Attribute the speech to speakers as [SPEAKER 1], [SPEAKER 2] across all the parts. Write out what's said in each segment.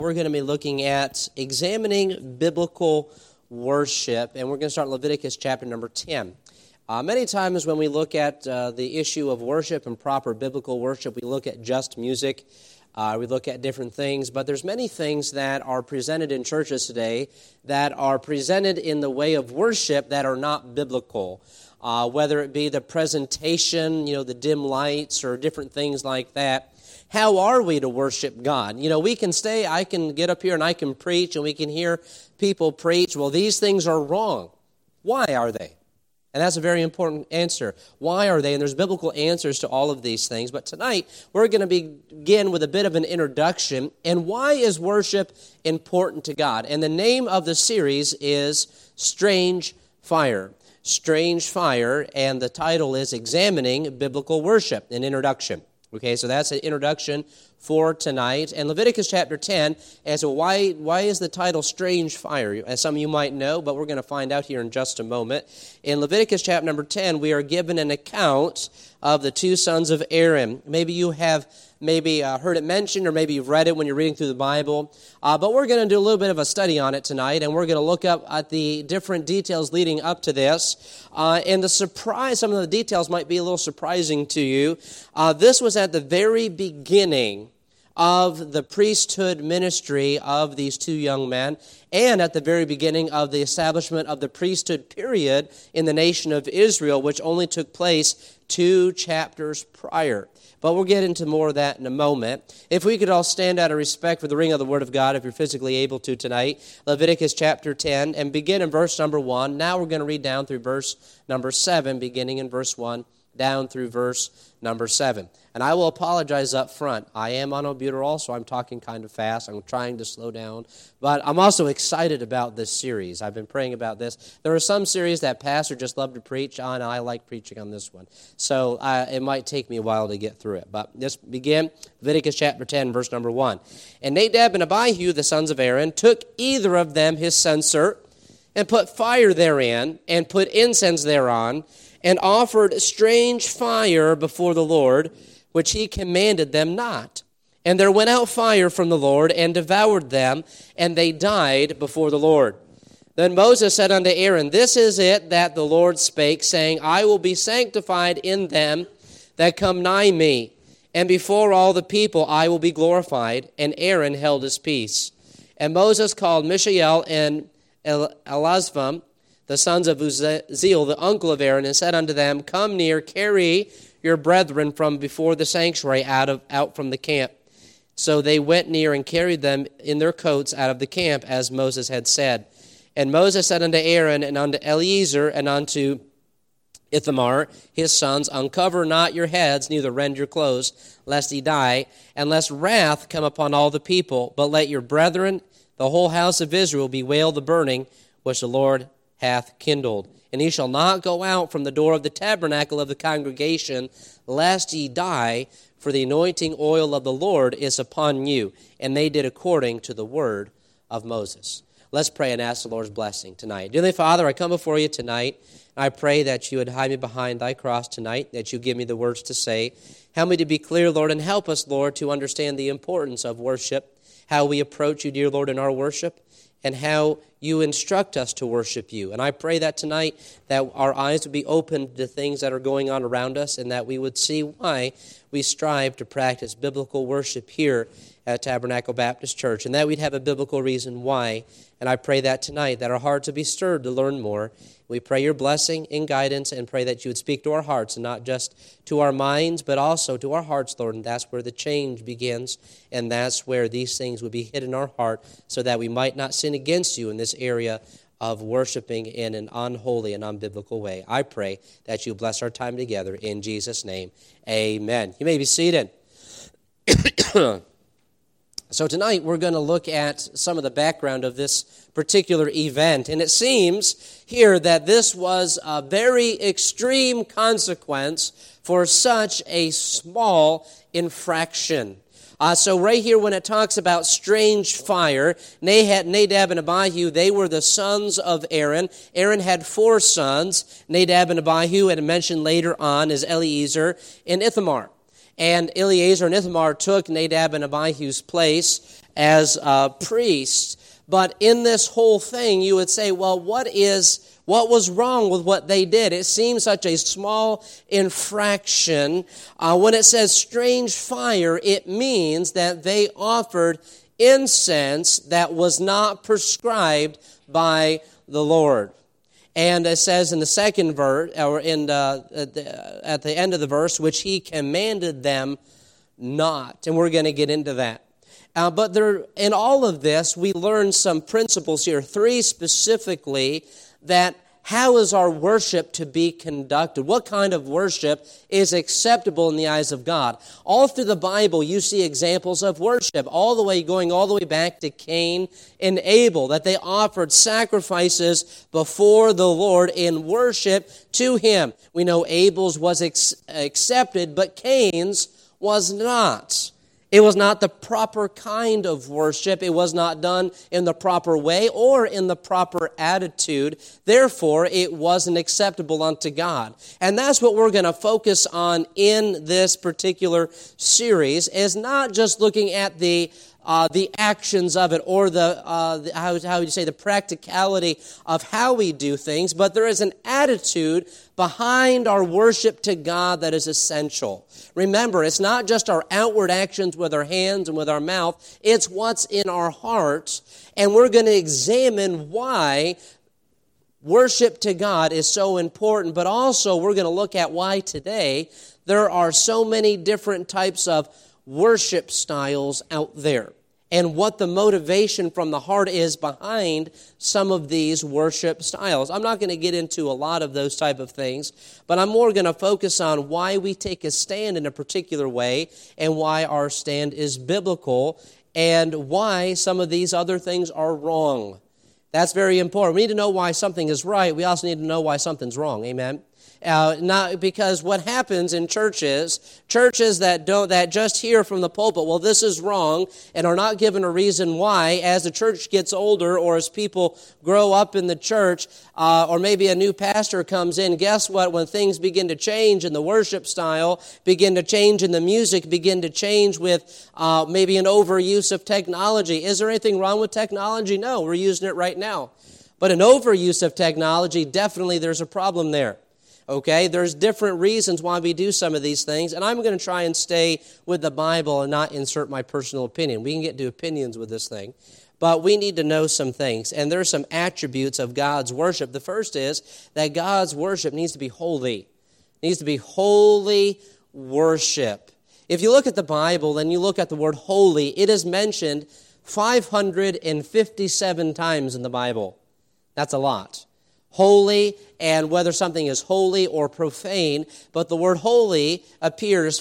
[SPEAKER 1] We're going to be looking at examining biblical worship, and we're going to start Leviticus chapter number 10. Many times when we look at the issue of worship and proper biblical worship, we look at just music, we look at different things, but there's many things that are presented in churches today that are presented in the way of worship that are not biblical. Whether it be the presentation, the dim lights, or different things like that. How are we to worship God? I can get up here and I can preach, and we can hear people preach, well, these things are wrong. Why are they? And that's a very important answer. Why are they? And there's biblical answers to all of these things. But tonight, we're going to begin with a bit of an introduction. And why is worship important to God? And the name of the series is Strange Fire. Strange Fire, and the title is Examining Biblical Worship, an introduction. Okay, so that's an introduction for tonight. And Leviticus chapter 10, as to why is the title Strange Fire? As some of you might know, but we're going to find out here in just a moment. In Leviticus chapter number 10, we are given an account of the two sons of Aaron. Maybe you have heard it mentioned, or maybe you've read it when you're reading through the Bible. But we're going to do a little bit of a study on it tonight, and we're going to look up at the different details leading up to this. And some of the details might be a little surprising to you. This was at the very beginning of the priesthood ministry of these two young men, and at the very beginning of the establishment of the priesthood period in the nation of Israel, which only took place 2 chapters prior. But we'll get into more of that in a moment. If we could all stand out of respect for the reading of the Word of God, if you're physically able to tonight, Leviticus chapter 10, and begin in verse number 1. Now we're going to read down through verse number 7, beginning in verse 1, down through verse number 7. And I will apologize up front. I am on albuterol, so I'm talking kind of fast. I'm trying to slow down. But I'm also excited about this series. I've been praying about this. There are some series that pastors just love to preach on, and I like preaching on this one. So it might take me a while to get through it. But let's begin. Leviticus chapter 10, verse number 1. And Nadab and Abihu, the sons of Aaron, took either of them his censer, and put fire therein, and put incense thereon, and offered strange fire before the Lord, which he commanded them not. And there went out fire from the Lord, and devoured them, and they died before the Lord. Then Moses said unto Aaron, This is it that the Lord spake, saying, I will be sanctified in them that come nigh me, and before all the people I will be glorified. And Aaron held his peace. And Moses called Mishael and Elazaphan, the sons of Uzziel, the uncle of Aaron, and said unto them, Come near, carry your brethren from before the sanctuary out from the camp. So they went near and carried them in their coats out of the camp, as Moses had said. And Moses said unto Aaron, and unto Eleazar, and unto Ithamar, his sons, Uncover not your heads, neither rend your clothes, lest ye die, and lest wrath come upon all the people. But let your brethren, the whole house of Israel, bewail the burning which the Lord hath kindled. And ye shall not go out from the door of the tabernacle of the congregation, lest ye die, for the anointing oil of the Lord is upon you. And they did according to the word of Moses. Let's pray and ask the Lord's blessing tonight. Dearly Father, I come before you tonight, and I pray that you would hide me behind thy cross tonight, that you give me the words to say. Help me to be clear, Lord, and help us, Lord, to understand the importance of worship, how we approach you, dear Lord, in our worship, and how you instruct us to worship you. And I pray that tonight that our eyes would be opened to things that are going on around us, and that we would see why we strive to practice biblical worship here at Tabernacle Baptist Church, and that we'd have a biblical reason why. And I pray that tonight, that our hearts would be stirred to learn more. We pray your blessing and guidance, and pray that you would speak to our hearts, and not just to our minds, but also to our hearts, Lord. And that's where the change begins, and that's where these things would be hid in our heart, so that we might not sin against you in this area of worshiping in an unholy and unbiblical way. I pray that you bless our time together in Jesus' name. Amen. You may be seated. So tonight we're going to look at some of the background of this particular event. And it seems here that this was a very extreme consequence for such a small infraction. So right here when it talks about strange fire, Nadab and Abihu, they were the sons of Aaron. Aaron had 4 sons. Nadab and Abihu, and mentioned later on, is Eleazar and Ithamar. And Eleazar and Ithamar took Nadab and Abihu's place as priests. But in this whole thing, you would say, well, what was wrong with what they did? It seems such a small infraction. When it says strange fire, it means that they offered incense that was not prescribed by the Lord. And it says in the second verse, or at the end of the verse, which he commanded them not. And we're going to get into that. But in all of this, we learn some principles here, 3 specifically, that how is our worship to be conducted? What kind of worship is acceptable in the eyes of God? All through the Bible, you see examples of worship, going all the way back to Cain and Abel, that they offered sacrifices before the Lord in worship to him. We know Abel's was accepted, but Cain's was not. It was not the proper kind of worship. It was not done in the proper way or in the proper attitude. Therefore, it wasn't acceptable unto God. And that's what we're going to focus on in this particular series, is not just looking at the actions of it, or the practicality of how we do things, but there is an attitude behind our worship to God that is essential. Remember, it's not just our outward actions with our hands and with our mouth, it's what's in our hearts, and we're going to examine why worship to God is so important, but also we're going to look at why today there are so many different types of worship styles out there, and what the motivation from the heart is behind some of these worship styles. I'm not going to get into a lot of those type of things, but I'm more going to focus on why we take a stand in a particular way and why our stand is biblical and why some of these other things are wrong. That's very important. We need to know why something is right. We also need to know why something's wrong. Amen? Not because what happens in churches that just hear from the pulpit, well, this is wrong, and are not given a reason why. As the church gets older, or as people grow up in the church, or maybe a new pastor comes in, guess what? When things begin to change in the worship style, begin to change in the music, begin to change with maybe an overuse of technology. Is there anything wrong with technology? No, we're using it right now. But an overuse of technology, definitely there's a problem there. Okay, there's different reasons why we do some of these things, and I'm going to try and stay with the Bible and not insert my personal opinion. We can get to opinions with this thing, but we need to know some things, and there's some attributes of God's worship. The first is that God's worship needs to be holy. It needs to be holy worship. If you look at the Bible and you look at the word holy, it is mentioned 557 times in the Bible. That's a lot. Holy, and whether something is holy or profane, but the word holy appears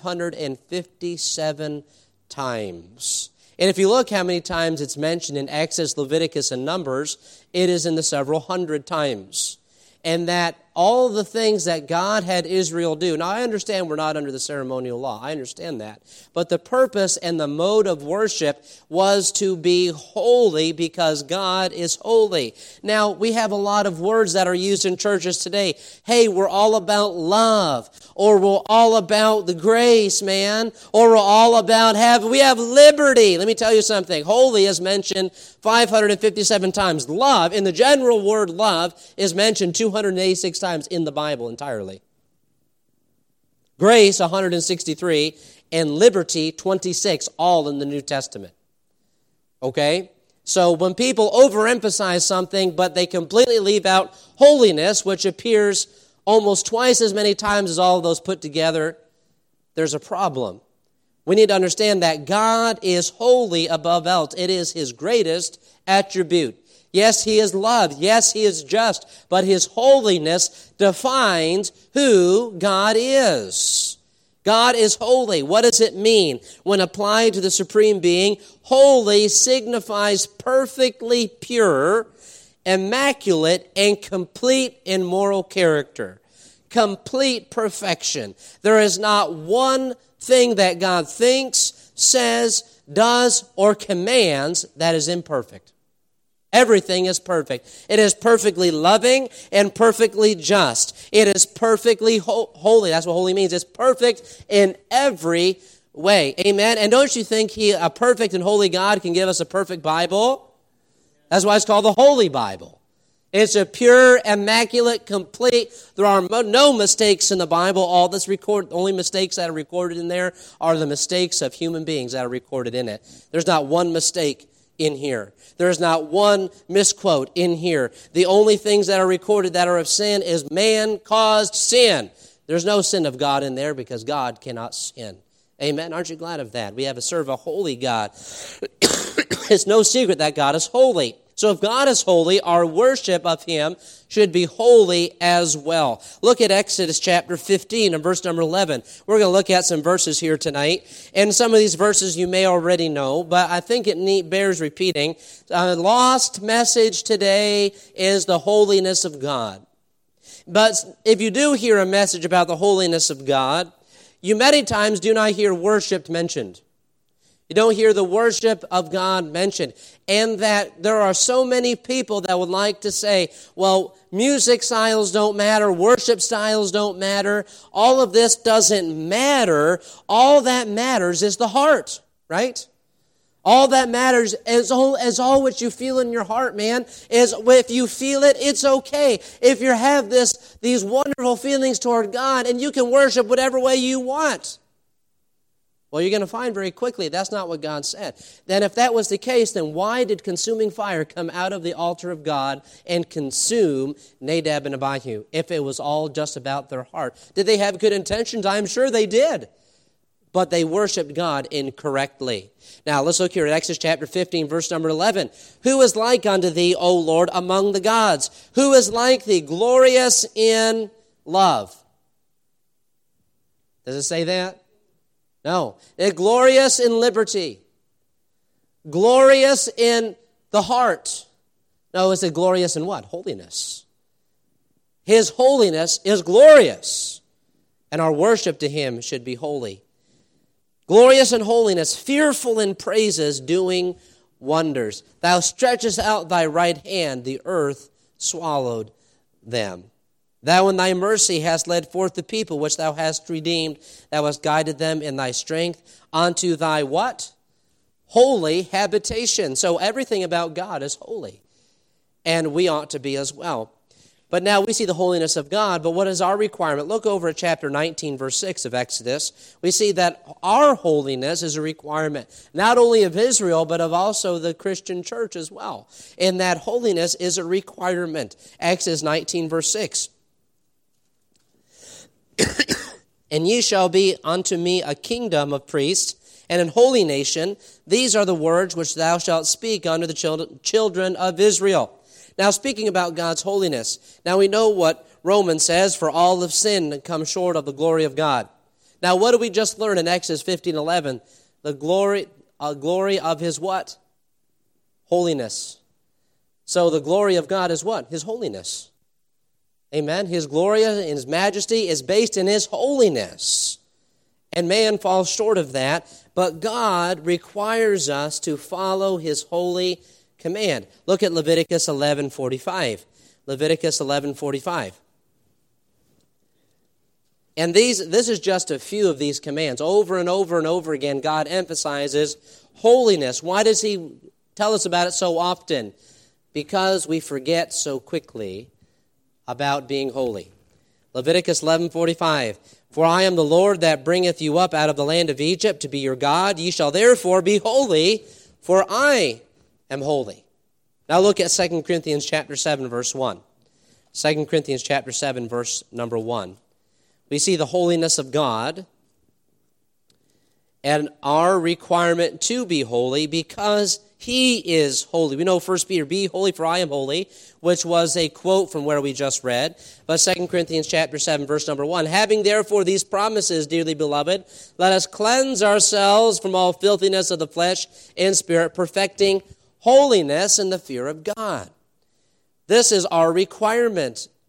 [SPEAKER 1] 557 times. And if you look how many times it's mentioned in Exodus, Leviticus, and Numbers, it is in the several hundred times. And that all the things that God had Israel do. Now, I understand we're not under the ceremonial law. I understand that. But the purpose and the mode of worship was to be holy because God is holy. Now, we have a lot of words that are used in churches today. Hey, we're all about love. Or we're all about the grace, man. Or we're all about we have liberty. Let me tell you something. Holy is mentioned 557 times. Love, in the general word love, is mentioned 286 times in the Bible entirely. Grace, 163, and liberty, 26, all in the New Testament. Okay? So when people overemphasize something, but they completely leave out holiness, which appears almost twice as many times as all of those put together, there's a problem. We need to understand that God is holy above else. It is His greatest attribute. Yes, He is loved. Yes, He is just. But His holiness defines who God is. God is holy. What does it mean? When applied to the Supreme Being, holy signifies perfectly pure, immaculate, and complete in moral character. Complete perfection. There is not one thing that God thinks, says, does, or commands that is imperfect. Everything is perfect. It is perfectly loving and perfectly just. It is perfectly holy. That's what holy means. It's perfect in every way. Amen? And don't you think a perfect and holy God can give us a perfect Bible? That's why it's called the Holy Bible. It's a pure, immaculate, complete. There are no mistakes in the Bible. All that's recorded, only mistakes that are recorded in there are the mistakes of human beings that are recorded in it. There's not one mistake in here. There's not one misquote in here. The only things that are recorded that are of sin is man-caused sin. There's no sin of God in there because God cannot sin. Amen. Aren't you glad of that? We serve a holy God. It's no secret that God is holy. So if God is holy, our worship of Him should be holy as well. Look at Exodus chapter 15 and verse number 11. We're going to look at some verses here tonight. And some of these verses you may already know, but I think it bears repeating. A lost message today is the holiness of God. But if you do hear a message about the holiness of God, you many times do not hear worship mentioned. You don't hear the worship of God mentioned. And that there are so many people that would like to say, well, music styles don't matter, worship styles don't matter, all of this doesn't matter. All that matters is the heart, right? All that matters is all what you feel in your heart, man. Is if you feel it, it's okay. If you have these wonderful feelings toward God, and you can worship whatever way you want. Well, you're going to find very quickly that's not what God said. Then if that was the case, then why did consuming fire come out of the altar of God and consume Nadab and Abihu if it was all just about their heart? Did they have good intentions? I'm sure they did. But they worshiped God incorrectly. Now, let's look here at Exodus chapter 15, verse number 11. Who is like unto thee, O Lord, among the gods? Who is like thee, glorious in love? Does it say that? No. They're glorious in liberty. Glorious in the heart. No, is it glorious in what? Holiness. His holiness is glorious. And our worship to Him should be holy. Glorious in holiness, fearful in praises, doing wonders. Thou stretchest out thy right hand, the earth swallowed them. Thou in thy mercy hast led forth the people which thou hast redeemed. Thou hast guided them in thy strength unto thy what? Holy habitation. So everything about God is holy. And we ought to be as well. But now we see the holiness of God, but what is our requirement? Look over at chapter 19, verse 6 of Exodus. We see that our holiness is a requirement, not only of Israel, but of also the Christian church as well. And that holiness is a requirement. Exodus 19, verse 6. And ye shall be unto me a kingdom of priests, and an holy nation. These are the words which thou shalt speak unto the children of Israel. Now, speaking about God's holiness, now we know what Romans says, for all have sinned and come short of the glory of God. Now, what did we just learn in Exodus 15:11? The glory of His what? Holiness. So the glory of God is what? His holiness. Amen. His glory and His majesty is based in His holiness. And man falls short of that. But God requires us to follow His holy command. Look at Leviticus 11:45. Leviticus 11:45. And this is just a few of these commands. Over and over and over again, God emphasizes holiness. Why does He tell us about it so often? Because we forget so quickly about being holy. Leviticus 11:45. For I am the Lord that bringeth you up out of the land of Egypt to be your God. Ye shall therefore be holy, for I am holy. Now look at 2 Corinthians chapter 7, verse 1. 2 Corinthians chapter 7, verse number 1. We see the holiness of God and our requirement to be holy because He is holy. We know 1 Peter, be holy for I am holy, which was a quote from where we just read. But 2 Corinthians chapter 7, verse number 1. Having therefore these promises, dearly beloved, let us cleanse ourselves from all filthiness of the flesh and spirit, perfecting holiness in the fear of God. This is our requirement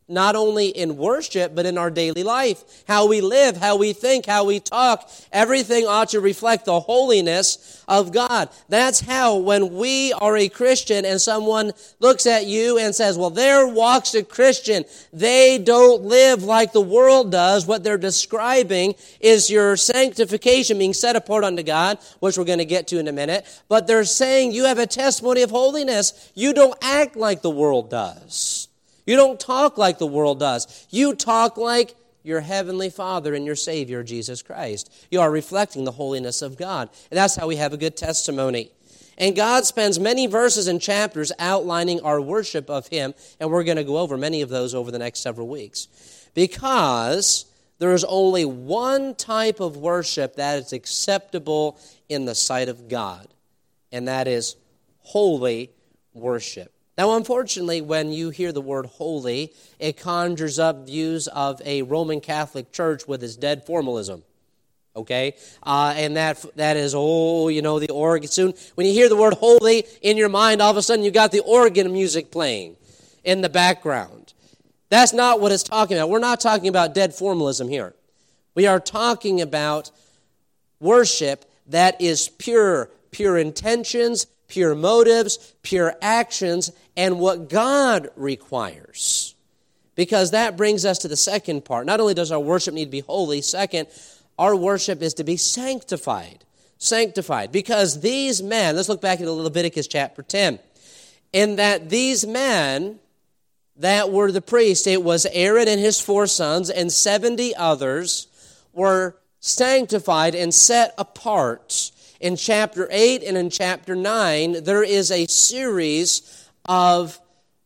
[SPEAKER 1] not only in worship, but in our daily life. How we live, how we think, how we talk, everything ought to reflect the holiness of God. That's how, when we are a Christian and someone looks at you and says, well, there walks a Christian, they don't live like the world does. What they're describing is your sanctification being set apart unto God, which we're going to get to in a minute. But they're saying you have a testimony of holiness. You don't act like the world does. You don't talk like the world does. You talk like your heavenly Father and your Savior, Jesus Christ. You are reflecting the holiness of God. And that's how we have a good testimony. And God spends many verses and chapters outlining our worship of Him, and we're going to go over many of those over the next several weeks. Because there is only one type of worship that is acceptable in the sight of God, and that is holy worship. Now, unfortunately, when you hear the word holy, it conjures up views of a Roman Catholic Church with its dead formalism. Okay? And that is, the organ. Soon, when you hear the word holy in your mind, all of a sudden you got the organ music playing in the background. That's not what it's talking about. We're not talking about dead formalism here. We are talking about worship that is pure intentions, pure motives, pure actions, and what God requires. Because that brings us to the second part. Not only does our worship need to be holy, second, our worship is to be sanctified. Sanctified. Because these men, let's look back at Leviticus chapter 10, in that these men that were the priests, it was Aaron and his 4 sons and 70 others, were sanctified and set apart. In chapter 8 and in chapter 9, there is a series of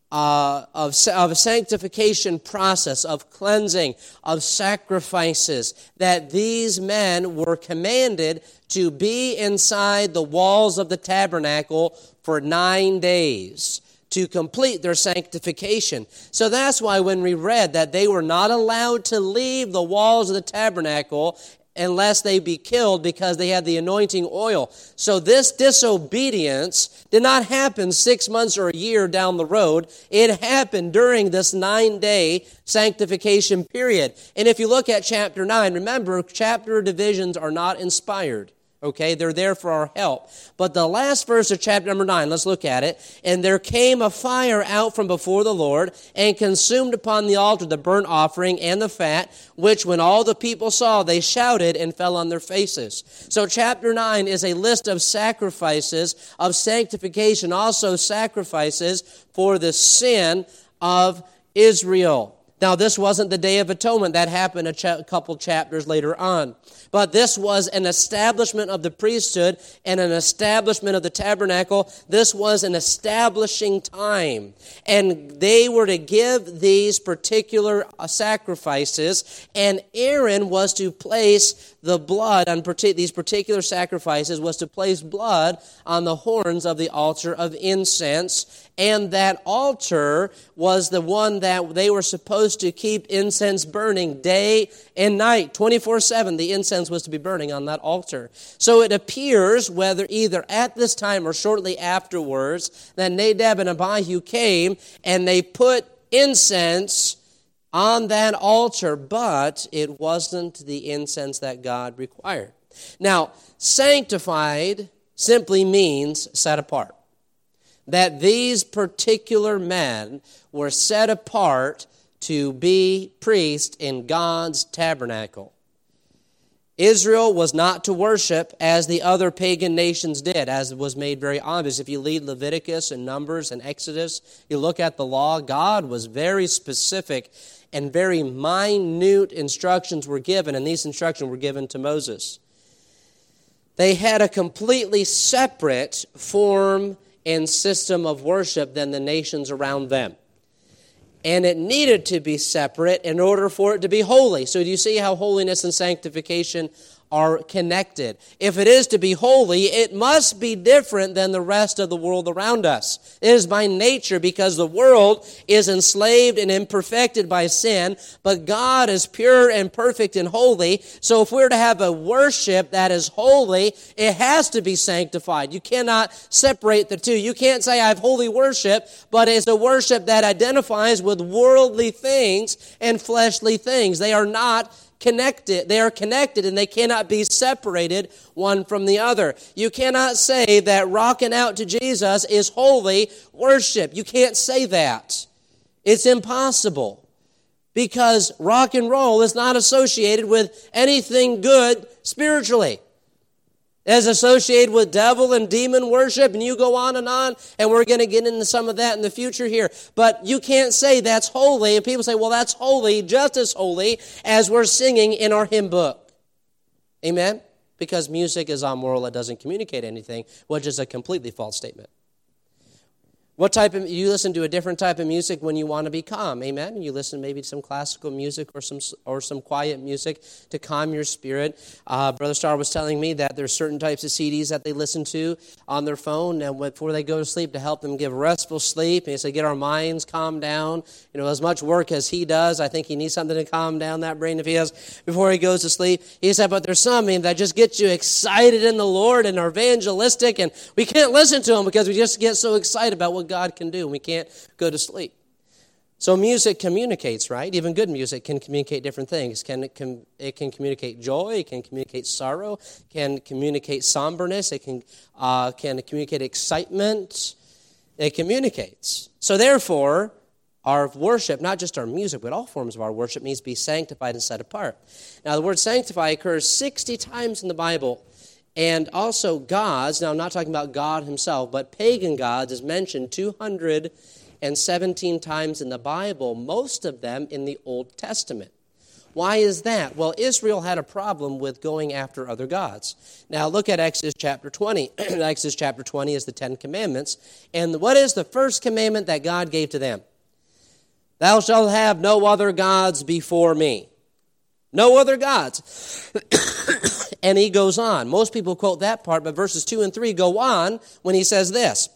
[SPEAKER 1] a sanctification process, of cleansing, of sacrifices, that these men were commanded to be inside the walls of the tabernacle for 9 days to complete their sanctification. So that's why when we read that they were not allowed to leave the walls of the tabernacle unless they be killed because they had the anointing oil. So this disobedience did not happen 6 months or a year down the road. It happened during this 9-day sanctification period. And if you look at chapter 9, remember, chapter divisions are not inspired. Okay, they're there for our help. But the last verse of chapter number 9, let's look at it. And there came a fire out from before the Lord, and consumed upon the altar the burnt offering and the fat, which when all the people saw, they shouted and fell on their faces. So chapter 9 is a list of sacrifices, of sanctification, also sacrifices for the sin of Israel. Now, this wasn't the Day of Atonement. That happened a couple chapters later on. But this was an establishment of the priesthood and an establishment of the tabernacle. This was an establishing time. And they were to give these particular sacrifices, and Aaron was to place the blood on these particular sacrifices, was to place blood on the horns of the altar of incense. And that altar was the one that they were supposed to keep incense burning day and night. 24/7, the incense was to be burning on that altar. So it appears, whether either at this time or shortly afterwards, that Nadab and Abihu came and they put incense on that altar, but it wasn't the incense that God required. Now, sanctified simply means set apart. That these particular men were set apart to be priests in God's tabernacle. Israel was not to worship as the other pagan nations did, as was made very obvious. If you read Leviticus and Numbers and Exodus, you look at the law, God was very specific and very minute instructions were given, and these instructions were given to Moses. They had a completely separate form and system of worship than the nations around them. And it needed to be separate in order for it to be holy. So do you see how holiness and sanctification are connected. If it is to be holy, it must be different than the rest of the world around us. It is by nature, because the world is enslaved and imperfected by sin, but God is pure and perfect and holy. So if we're to have a worship that is holy, it has to be sanctified. You cannot separate the two. You can't say I have holy worship, but it's a worship that identifies with worldly things and fleshly things. They are not connected. They are connected, and they cannot be separated one from the other. You cannot say that rocking out to Jesus is holy worship. You can't say that. It's impossible, because rock and roll is not associated with anything good spiritually. It's associated with devil and demon worship, and you go on, and we're going to get into some of that in the future here. But you can't say that's holy, and people say, well, that's holy, just as holy as we're singing in our hymn book. Amen? Because music is amoral, it doesn't communicate anything, which is a completely false statement. You listen to a different type of music when you want to be calm, amen? You listen maybe to some classical music or some quiet music to calm your spirit. Brother Starr was telling me that there's certain types of CDs that they listen to on their phone and before they go to sleep to help them give restful sleep. And he said, get our minds calmed down. You know, as much work as he does, I think he needs something to calm down that brain if he has before he goes to sleep. He said, but there's some that just get you excited in the Lord and are evangelistic, and we can't listen to them because we just get so excited about what God can do, and we can't go to sleep. So music communicates, right? Even good music can communicate different things. It can communicate joy, it can communicate sorrow, can communicate somberness, it can communicate excitement. It communicates. So therefore, our worship, not just our music, but all forms of our worship, needs to be sanctified and set apart. Now, the word sanctify occurs 60 times in the Bible. And also gods, now I'm not talking about God himself, but pagan gods is mentioned 217 times in the Bible, most of them in the Old Testament. Why is that? Well, Israel had a problem with going after other gods. Now look at Exodus chapter 20. Exodus chapter 20 is the Ten Commandments. And what is the first commandment that God gave to them? Thou shalt have no other gods before me. No other gods. And he goes on. Most people quote that part, but verses 2 and 3 go on when he says this.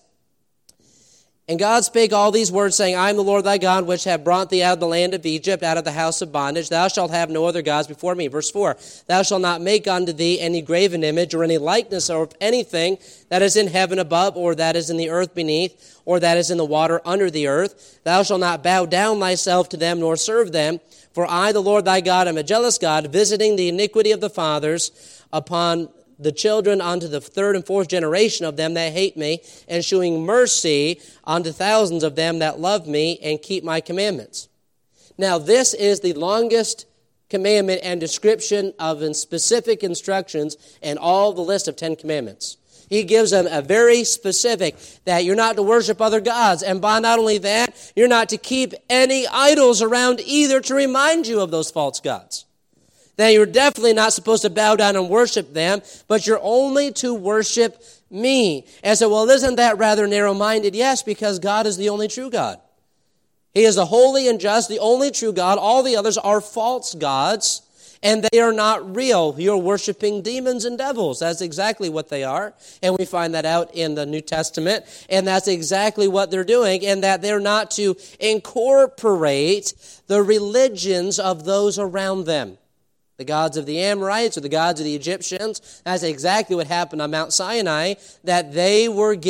[SPEAKER 1] And God spake all these words, saying, I am the Lord thy God, which have brought thee out of the land of Egypt, out of the house of bondage. Thou shalt have no other gods before me. Verse 4, thou shalt not make unto thee any graven image or any likeness of anything that is in heaven above, or that is in the earth beneath, or that is in the water under the earth. Thou shalt not bow down thyself to them, nor serve them. For I, the Lord thy God, am a jealous God, visiting the iniquity of the fathers upon the children unto the third and fourth generation of them that hate me, and shewing mercy unto thousands of them that love me and keep my commandments. Now, this is the longest commandment and description of specific instructions in all the list of 10 commandments. He gives them a very specific that you're not to worship other gods. And by not only that, you're not to keep any idols around either to remind you of those false gods. That you're definitely not supposed to bow down and worship them, but you're only to worship me. And so, well, isn't that rather narrow-minded? Yes, because God is the only true God. He is the holy and just, the only true God. All the others are false gods. And they are not real. You're worshiping demons and devils. That's exactly what they are. And we find that out in the New Testament. And that's exactly what they're doing. And that they're not to incorporate the religions of those around them. The gods of the Amorites or the gods of the Egyptians. That's exactly what happened on Mount Sinai. That they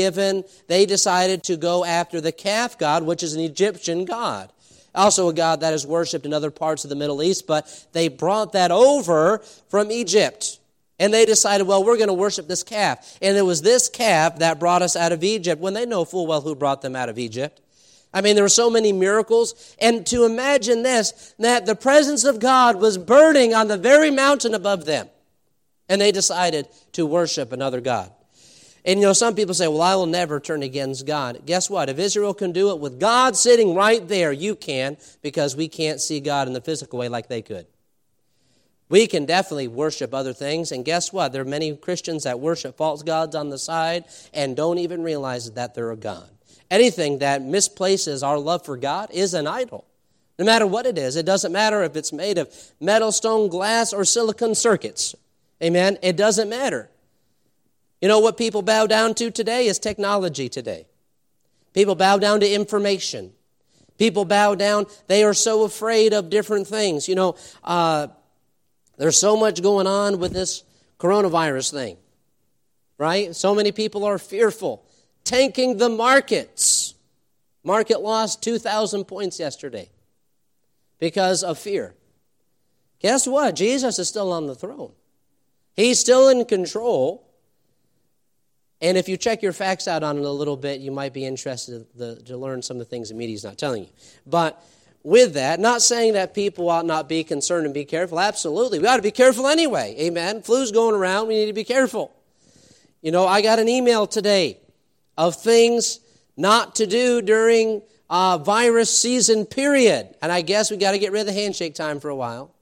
[SPEAKER 1] decided to go after the calf god, which is an Egyptian god. Also a god that is worshipped in other parts of the Middle East, but they brought that over from Egypt. And they decided, well, we're going to worship this calf. And it was this calf that brought us out of Egypt, when they know full well who brought them out of Egypt. I mean, there were so many miracles. And to imagine this, that the presence of God was burning on the very mountain above them. And they decided to worship another god. And some people say, well, I will never turn against God. Guess what? If Israel can do it with God sitting right there, you can, because we can't see God in the physical way like they could. We can definitely worship other things, and guess what? There are many Christians that worship false gods on the side and don't even realize that they're a god. Anything that misplaces our love for God is an idol. No matter what it is. It doesn't matter if it's made of metal, stone, glass, or silicon circuits. Amen? It doesn't matter. You know what people bow down to today is technology today. People bow down to information. People bow down. They are so afraid of different things. You know, there's so much going on with this coronavirus thing, right? So many people are fearful, tanking the markets. Market lost 2,000 points yesterday because of fear. Guess what? Jesus is still on the throne. He's still in control. And if you check your facts out on it a little bit, you might be interested to learn some of the things the media's not telling you. But with that, not saying that people ought not be concerned and be careful. Absolutely. We ought to be careful anyway. Amen. Flu's going around. We need to be careful. You know, I got an email today of things not to do during virus season period. And I guess we got to get rid of the handshake time for a while.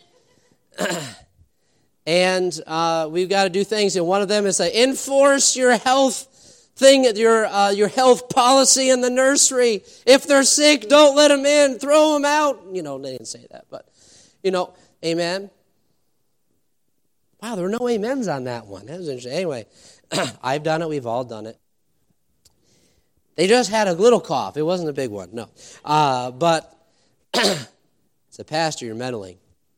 [SPEAKER 1] And we've got to do things. And one of them is to enforce your health thing, your health policy in the nursery. If they're sick, don't let them in. Throw them out. You know, they didn't say that, but, you know, amen. Wow, there were no amens on that one. That was interesting. Anyway, I've done it. We've all done it. They just had a little cough. It wasn't a big one, no. But it's a pastor, you're meddling.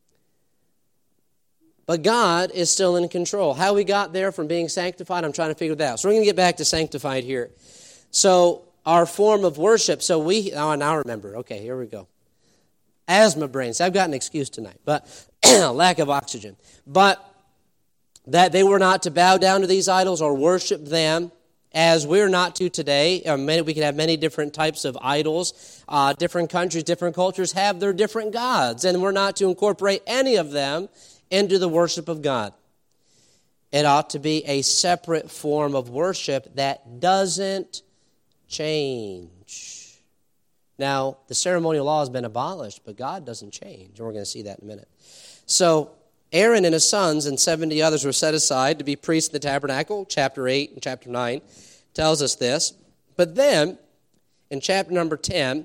[SPEAKER 1] But God is still in control. How we got there from being sanctified, I'm trying to figure that out. So we're going to get back to sanctified here. So our form of worship, now I remember. Okay, here we go. Asthma brains. I've got an excuse tonight, but lack of oxygen. But that they were not to bow down to these idols or worship them, as we're not to today. We can have many different types of idols. Different countries, different cultures have their different gods, and we're not to incorporate any of them into the worship of God. It ought to be a separate form of worship that doesn't change. Now, the ceremonial law has been abolished, but God doesn't change, and we're going to see that in a minute. So, Aaron and his sons and 70 others were set aside to be priests in the tabernacle. Chapter 8 and chapter 9 tells us this. But then, in chapter number 10,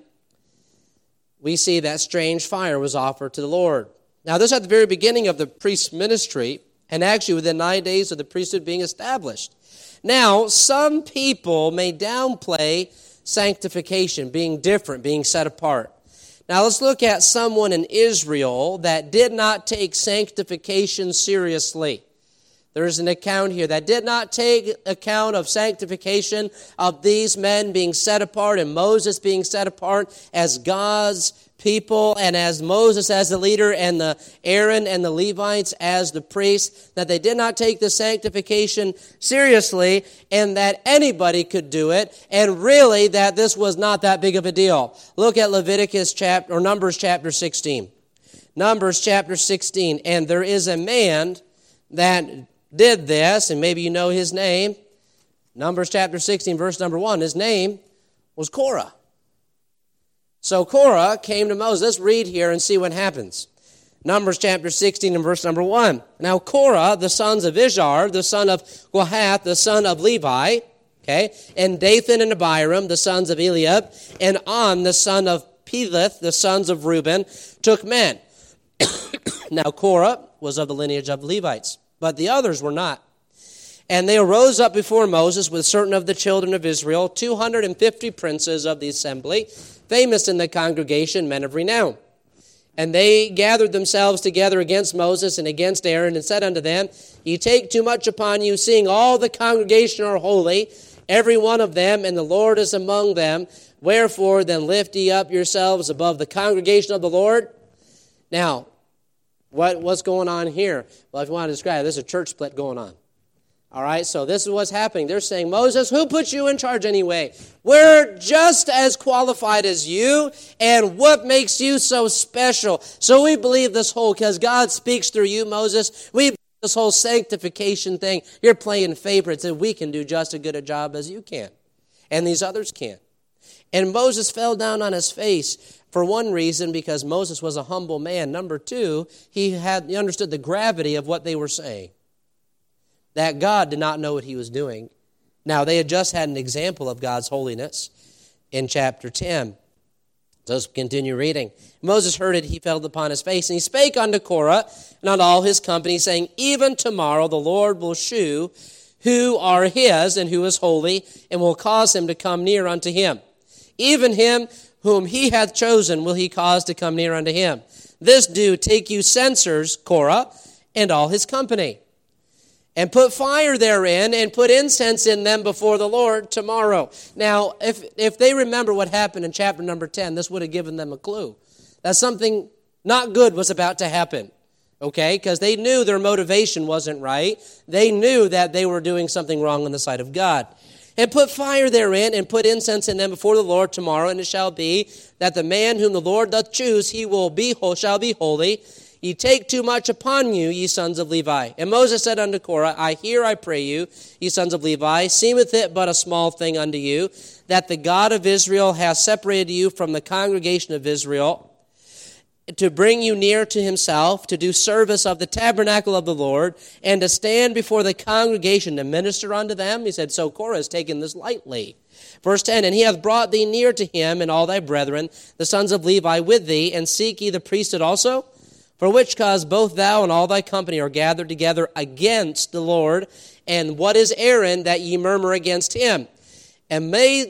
[SPEAKER 1] we see that strange fire was offered to the Lord. Now, this is at the very beginning of the priest's ministry, and actually within 9 days of the priesthood being established. Now, some people may downplay sanctification, being different, being set apart. Now, let's look at someone in Israel that did not take sanctification seriously. There's an account here that did not take account of sanctification of these men being set apart and Moses being set apart as God's people and as Moses as the leader and the Aaron and the Levites as the priests, that they did not take the sanctification seriously and that anybody could do it, and really that this was not that big of a deal. Look at Numbers chapter 16. Numbers chapter 16, and there is a man that did this, and maybe you know his name. Numbers chapter 16, verse number 1, his name was Korah. So Korah came to Moses. Let's read here and see what happens. Numbers chapter 16 and verse number 1. Now Korah, the sons of Izhar, the son of Kohath, the son of Levi, okay, and Dathan and Abiram, the sons of Eliab, and On, the son of Peleth, the sons of Reuben, took men. Now Korah was of the lineage of the Levites, but the others were not. And they arose up before Moses with certain of the children of Israel, 250 princes of the assembly, famous in the congregation, men of renown. And they gathered themselves together against Moses and against Aaron, and said unto them, Ye take too much upon you, seeing all the congregation are holy, every one of them, and the Lord is among them. Wherefore then lift ye up yourselves above the congregation of the Lord. Now, what's going on here? Well, if you want to describe it, there's a church split going on. All right, so this is what's happening. They're saying, Moses, who put you in charge anyway? We're just as qualified as you, and what makes you so special? So we believe this whole, because God speaks through you, Moses, we believe this whole sanctification thing. You're playing favorites, and we can do just as good a job as you can, and these others can't. And Moses fell down on his face. For one reason, because Moses was a humble man. Number two, he understood the gravity of what they were saying. That God did not know what he was doing. Now, they had just had an example of God's holiness in chapter 10. Let's continue reading. Moses heard it, he fell upon his face, and he spake unto Korah and unto all his company, saying, Even tomorrow the Lord will shew who are his and who is holy, and will cause him to come near unto him. Even him whom he hath chosen will he cause to come near unto him. This do, take you censers, Korah, and all his company, and put fire therein, and put incense in them before the Lord tomorrow. Now, if they remember what happened in chapter number 10, this would have given them a clue that something not good was about to happen, okay? Because they knew their motivation wasn't right. They knew that they were doing something wrong in the sight of God. And put fire therein, and put incense in them before the Lord tomorrow, and it shall be that the man whom the Lord doth choose, he shall be holy. Ye take too much upon you, ye sons of Levi. And Moses said unto Korah, I hear, I pray you, ye sons of Levi, seemeth it but a small thing unto you, that the God of Israel hath separated you from the congregation of Israel, to bring you near to himself, to do service of the tabernacle of the Lord, and to stand before the congregation to minister unto them. He said, so Korah has taken this lightly. Verse 10, and he hath brought thee near to him, and all thy brethren, the sons of Levi, with thee, and seek ye the priesthood also? For which cause both thou and all thy company are gathered together against the Lord. And what is Aaron that ye murmur against him? And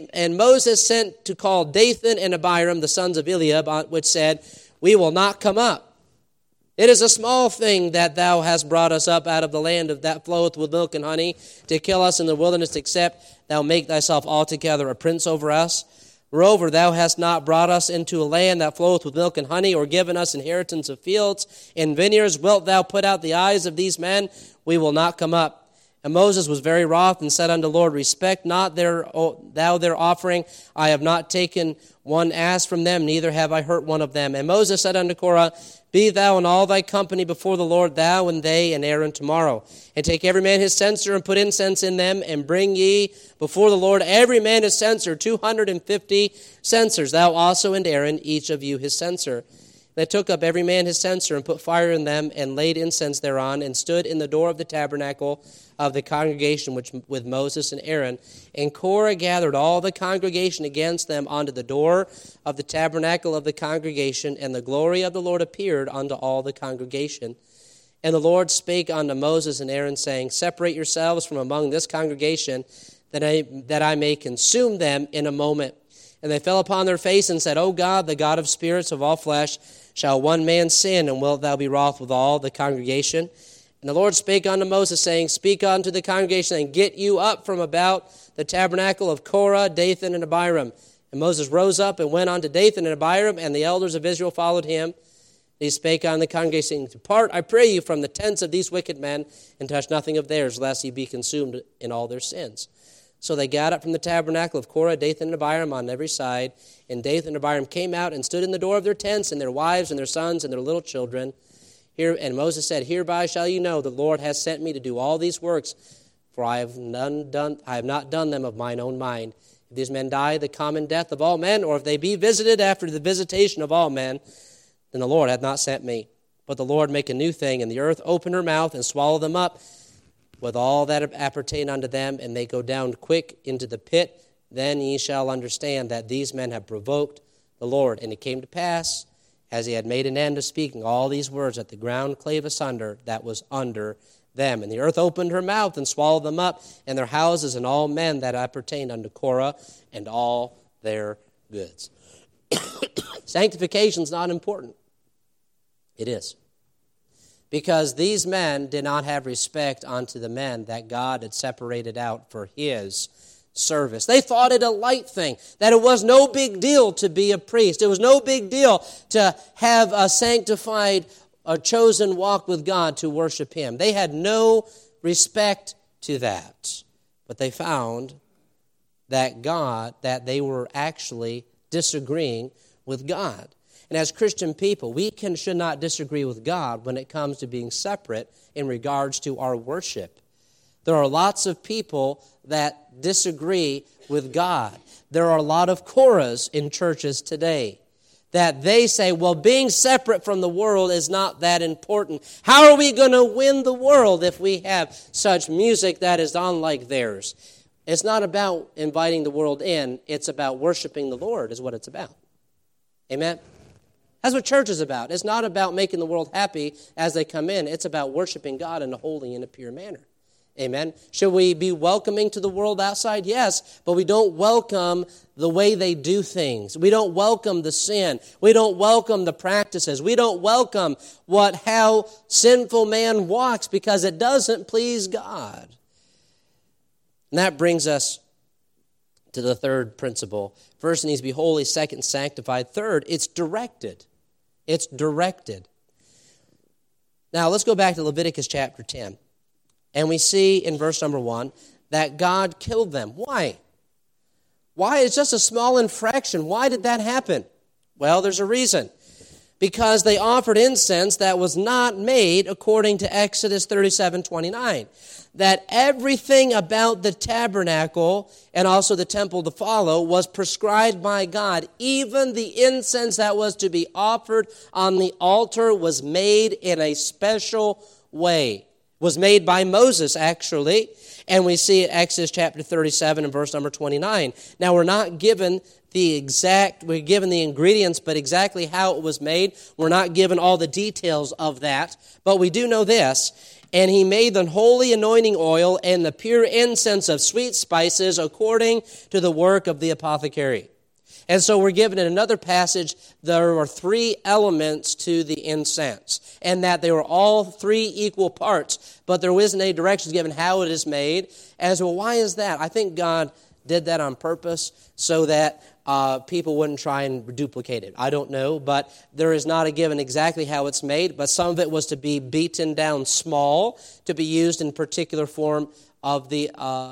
[SPEAKER 1] Moses sent to call Dathan and Abiram, the sons of Eliab, which said, we will not come up. It is a small thing that thou hast brought us up out of the land that floweth with milk and honey, to kill us in the wilderness, except thou make thyself altogether a prince over us. Moreover, thou hast not brought us into a land that floweth with milk and honey, or given us inheritance of fields and vineyards. Wilt thou put out the eyes of these men? We will not come up. And Moses was very wroth, and said unto the Lord, respect not thou their offering. I have not taken one ass from them, neither have I hurt one of them. And Moses said unto Korah, be thou and all thy company before the Lord, thou and they and Aaron tomorrow. And take every man his censer, and put incense in them, and bring ye before the Lord every man his censer, 250 censers, thou also and Aaron, each of you his censer. They took up every man his censer, and put fire in them, and laid incense thereon, and stood in the door of the tabernacle of the congregation with Moses and Aaron. And Korah gathered all the congregation against them unto the door of the tabernacle of the congregation, and the glory of the Lord appeared unto all the congregation. And the Lord spake unto Moses and Aaron, saying, separate yourselves from among this congregation, that I may consume them in a moment. And they fell upon their face and said, O God, the God of spirits of all flesh, shall one man sin, and wilt thou be wroth with all the congregation? And the Lord spake unto Moses, saying, speak unto the congregation, and get you up from about the tabernacle of Korah, Dathan, and Abiram. And Moses rose up and went unto Dathan and Abiram, and the elders of Israel followed him. He spake unto the congregation, saying, depart, I pray you, from the tents of these wicked men, and touch nothing of theirs, lest ye be consumed in all their sins. So they got up from the tabernacle of Korah, Dathan, and Abiram on every side. And Dathan and Abiram came out and stood in the door of their tents, and their wives and their sons and their little children. And Moses said, hereby shall you know the Lord has sent me to do all these works, for I have not done them of mine own mind. If these men die the common death of all men, or if they be visited after the visitation of all men, then the Lord hath not sent me. But the Lord make a new thing, and the earth open her mouth and swallow them up, with all that appertain unto them, and they go down quick into the pit. Then ye shall understand that these men have provoked the Lord. And it came to pass, as he had made an end of speaking all these words, that the ground clave asunder that was under them. And the earth opened her mouth and swallowed them up, and their houses, and all men that appertained unto Korah, and all their goods. Sanctification is not important. It is. Because these men did not have respect unto the men that God had separated out for his service. They thought it a light thing, that it was no big deal to be a priest. It was no big deal to have a sanctified, a chosen walk with God to worship him. They had no respect to that. But they found that they were actually disagreeing with God. And as Christian people, we should not disagree with God when it comes to being separate in regards to our worship. There are lots of people that disagree with God. There are a lot of Korahs in churches today that they say, well, being separate from the world is not that important. How are we going to win the world if we have such music that is unlike theirs? It's not about inviting the world in. It's about worshiping the Lord is what it's about. Amen? That's what church is about. It's not about making the world happy as they come in. It's about worshiping God in a holy and a pure manner. Amen? Should we be welcoming to the world outside? Yes, but we don't welcome the way they do things. We don't welcome the sin. We don't welcome the practices. We don't welcome how sinful man walks because it doesn't please God. And that brings us to the third principle. First, it needs to be holy. Second, sanctified. Third, it's directed. It's directed. Now, let's go back to Leviticus chapter 10. And we see in verse number 1 that God killed them. Why? Why? It's just a small infraction. Why did that happen? Well, there's a reason. Because they offered incense that was not made according to Exodus 37:29. That everything about the tabernacle and also the temple to follow was prescribed by God. Even the incense that was to be offered on the altar was made in a special way. Was made by Moses, actually. And we see it Exodus chapter 37 and verse number 29. Now, we're not given we're given the ingredients, but exactly how it was made, we're not given all the details of that. But we do know this. And he made the holy anointing oil and the pure incense of sweet spices according to the work of the apothecary. And so we're given in another passage, there are 3 elements to the incense, and that they were all 3 equal parts, but there isn't any directions given how it is made. As well, why is that? I think God did that on purpose so that people wouldn't try and duplicate it. I don't know, but there is not a given exactly how it's made, but some of it was to be beaten down small to be used in particular form of the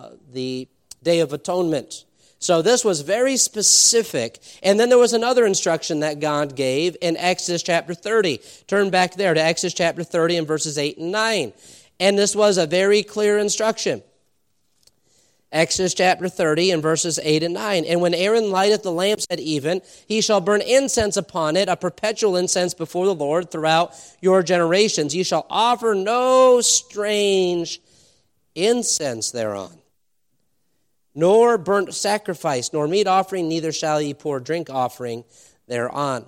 [SPEAKER 1] Day of Atonement. So this was very specific. And then there was another instruction that God gave in Exodus chapter 30. Turn back there to Exodus chapter 30 and verses 8 and 9. And this was a very clear instruction. Exodus chapter 30 and verses 8 and 9. And when Aaron lighteth the lamps at even, he shall burn incense upon it, a perpetual incense before the Lord throughout your generations. You shall offer no strange incense thereon, nor burnt sacrifice, nor meat offering, neither shall ye pour drink offering thereon.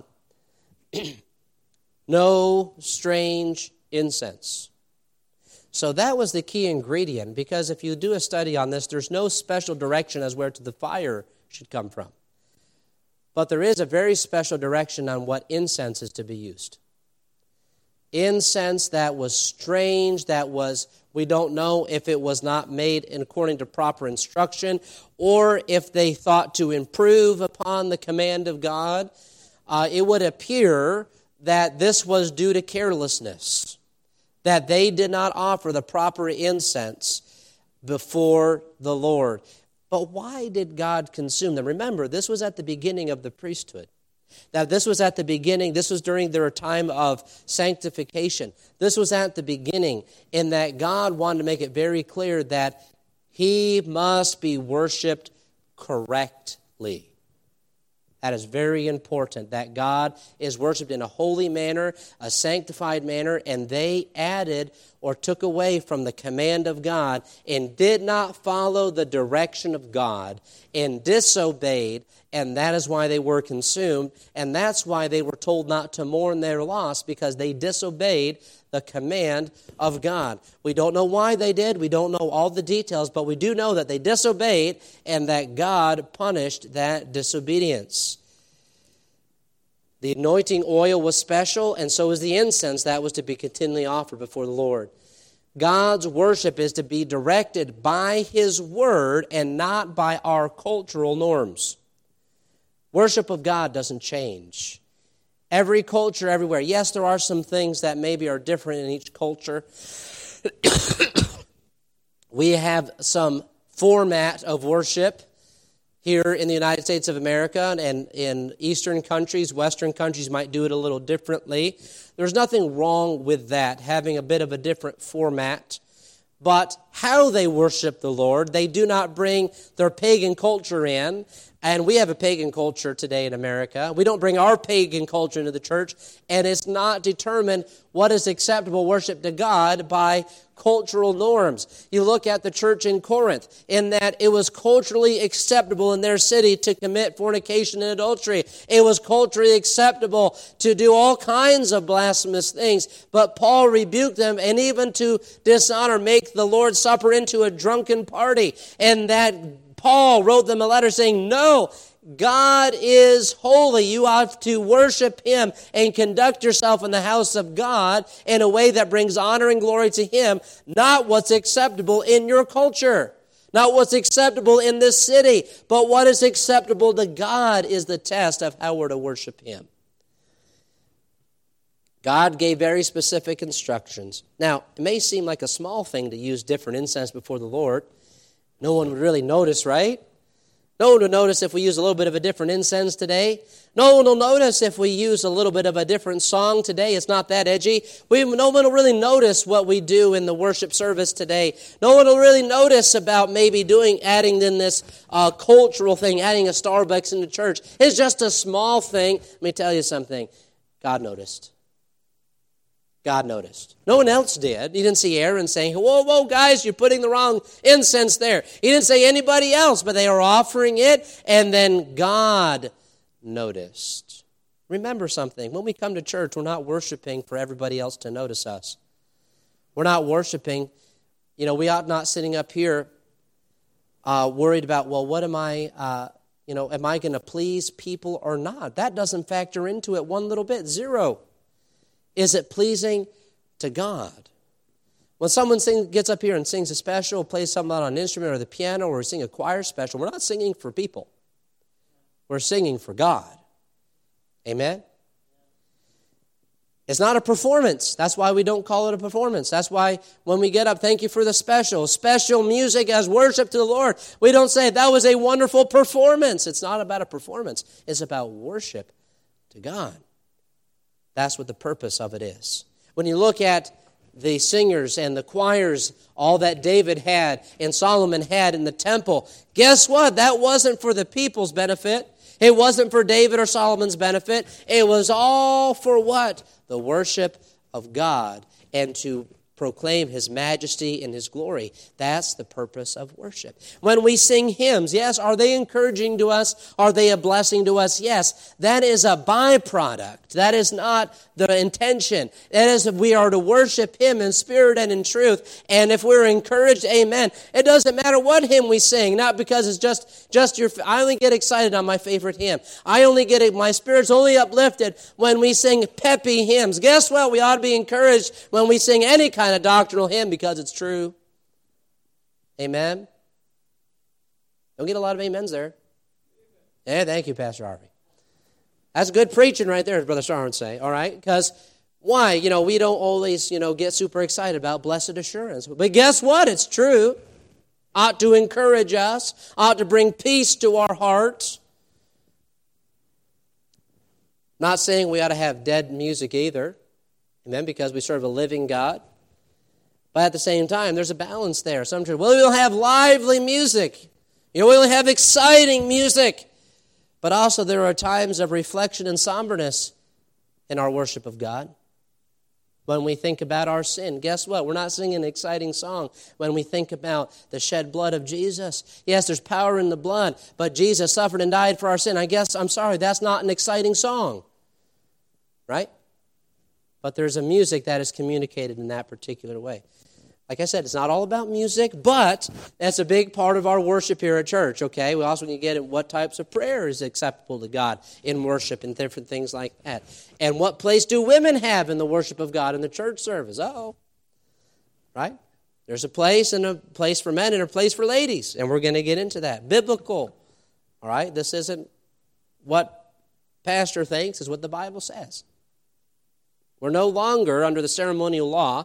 [SPEAKER 1] No strange incense. So that was the key ingredient, because if you do a study on this, there's no special direction as where to the fire should come from. But there is a very special direction on what incense is to be used. Incense that was strange, we don't know if it was not made according to proper instruction, or if they thought to improve upon the command of God. It would appear that this was due to carelessness, that they did not offer the proper incense before the Lord. But why did God consume them? Remember, this was at the beginning of the priesthood. That this was at the beginning, this was during their time of sanctification. This was at the beginning, in that God wanted to make it very clear that he must be worshiped correctly. That is very important, that God is worshiped in a holy manner, a sanctified manner, and they added or took away from the command of God and did not follow the direction of God and disobeyed, and that is why they were consumed, and that's why they were told not to mourn their loss, because they disobeyed the command of God. We don't know why they did. We don't know all the details, but we do know that they disobeyed and that God punished that disobedience. The anointing oil was special, and so was the incense that was to be continually offered before the Lord. God's worship is to be directed by his word and not by our cultural norms. Worship of God doesn't change. Every culture, everywhere. Yes, there are some things that maybe are different in each culture. We have some format of worship here in the United States of America, and in Eastern countries, Western countries might do it a little differently. There's nothing wrong with that, having a bit of a different format. But how they worship the Lord, they do not bring their pagan culture in And we have a pagan culture today in America. We don't bring our pagan culture into the church, and it's not determined what is acceptable worship to God by cultural norms. You look at the church in Corinth, in that it was culturally acceptable in their city to commit fornication and adultery. It was culturally acceptable to do all kinds of blasphemous things. But Paul rebuked them, and even to dishonor, make the Lord's Supper into a drunken party. And that Paul wrote them a letter saying, no, God is holy. You have to worship Him and conduct yourself in the house of God in a way that brings honor and glory to Him, not what's acceptable in your culture, not what's acceptable in this city, but what is acceptable to God is the test of how we're to worship Him. God gave very specific instructions. Now, it may seem like a small thing to use different incense before the Lord. No one would really notice, right? No one will notice if we use a little bit of a different incense today. No one will notice if we use a little bit of a different song today. It's not that edgy. No one will really notice what we do in the worship service today. No one will really notice about maybe adding in this cultural thing, adding a Starbucks in the church. It's just a small thing. Let me tell you something. God noticed. God noticed. No one else did. He didn't see Aaron saying, whoa, guys, you're putting the wrong incense there. He didn't say anybody else, but they were offering it, and then God noticed. Remember something. When we come to church, we're not worshiping for everybody else to notice us. We're not worshiping. We ought not sitting up here worried about, what am I, am I going to please people or not? That doesn't factor into it one little bit. Zero. Is it pleasing to God? When someone gets up here and sings a special, plays something on an instrument or the piano, or we sing a choir special, we're not singing for people. We're singing for God. Amen? It's not a performance. That's why we don't call it a performance. That's why when we get up, thank you for the special music as worship to the Lord. We don't say that was a wonderful performance. It's not about a performance. It's about worship to God. That's what the purpose of it is. When you look at the singers and the choirs, all that David had and Solomon had in the temple, guess what? That wasn't for the people's benefit. It wasn't for David or Solomon's benefit. It was all for what? The worship of God and to proclaim His majesty and His glory. That's the purpose of worship. When we sing hymns, yes, are they encouraging to us? Are they a blessing to us? Yes, that is a byproduct. That is not the intention. That is, we are to worship Him in spirit and in truth. And if we're encouraged, amen. It doesn't matter what hymn we sing, not because it's just your. I only get excited on my favorite hymn. My spirit's only uplifted when we sing peppy hymns. Guess what? We ought to be encouraged when we sing any kind of doctrinal hymn because it's true. Amen? Don't get a lot of amens there. Yeah, thank you, Pastor Harvey. That's good preaching right there, as Brother Sarn would say, all right? Because why? We don't always, get super excited about blessed assurance. But guess what? It's true. Ought to encourage us. Ought to bring peace to our hearts. Not saying we ought to have dead music either. Amen? Because we serve a living God. But at the same time, there's a balance there. Sometimes, we'll have lively music. We'll have exciting music. But also there are times of reflection and somberness in our worship of God. When we think about our sin, guess what? We're not singing an exciting song when we think about the shed blood of Jesus. Yes, there's power in the blood, but Jesus suffered and died for our sin. I'm sorry, that's not an exciting song. Right? But there's a music that is communicated in that particular way. Like I said, it's not all about music, but that's a big part of our worship here at church, okay? We also need to get at what types of prayer is acceptable to God in worship and different things like that. And what place do women have in the worship of God in the church service? Right? There's a place for men and a place for ladies, and we're going to get into that. Biblical, all right? This isn't what pastor thinks, it's what the Bible says. We're no longer under the ceremonial law.